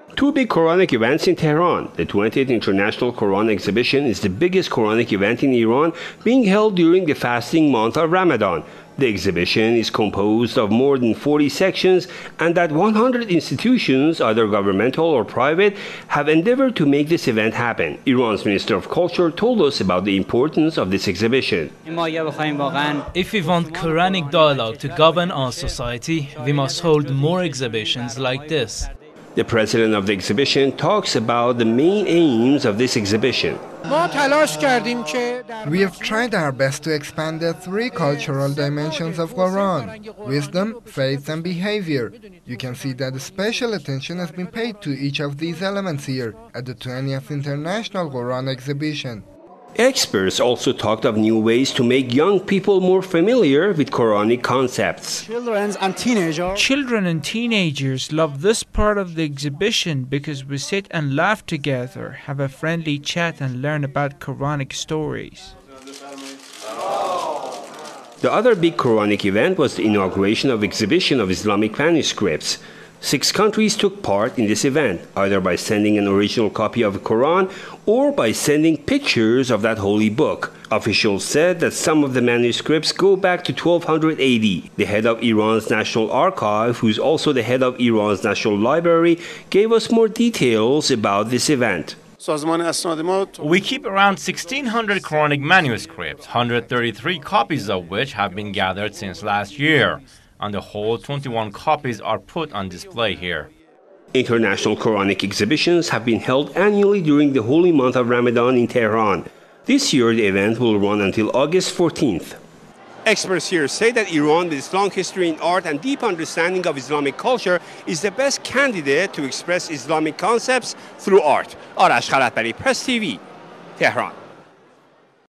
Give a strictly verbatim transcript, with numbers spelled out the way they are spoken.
Two big Quranic events in Tehran. The twentieth International Quran Exhibition is the biggest Quranic event in Iran, being held during the fasting month of Ramadan. The exhibition is composed of more than forty sections, and that one hundred institutions, either governmental or private, have endeavored to make this event happen. Iran's Minister of Culture told us about the importance of this exhibition. If we want Quranic dialogue to govern our society, we must hold more exhibitions like this. The president of the exhibition talks about the main aims of this exhibition. We have tried our best to expand the three cultural dimensions of Quran: wisdom, faith, and behavior. You can see that special attention has been paid to each of these elements here at the twentieth International Quran Exhibition. Experts also talked of new ways to make young people more familiar with Quranic concepts. Children and teenagers. Children and teenagers love this part of the exhibition because we sit and laugh together, have a friendly chat, and learn about Quranic stories. The other big Quranic event was the inauguration of exhibition of Islamic manuscripts. Six countries took part in this event, either by sending an original copy of the Quran or by sending pictures of that holy book. Officials said that some of the manuscripts go back to twelve eighty. The head of Iran's National Archive, who's also the head of Iran's National Library, gave us more details about this event. We keep around sixteen hundred Quranic manuscripts, one hundred thirty-three copies of which have been gathered since last year. On the whole, twenty-one copies are put on display here. International Quranic exhibitions have been held annually during the holy month of Ramadan in Tehran. This year, the event will run until August fourteenth. Experts here say that Iran, with its long history in art and deep understanding of Islamic culture, is the best candidate to express Islamic concepts through art. Arash Khalatbari, Press T V, Tehran.